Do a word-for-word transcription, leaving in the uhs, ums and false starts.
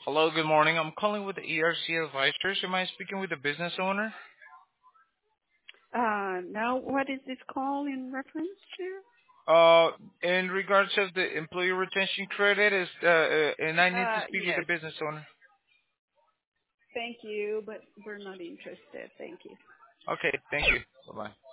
Hello, good morning. I'm calling with the E R C Advisors. Am I speaking with the business owner? Uh, now, what is this call in reference to? Uh, in regards of the employee retention credit, is uh, uh, and I need to Uh, speak with the yes. business owner. Thank you, but we're not interested. Thank you. Okay, thank you. Bye bye.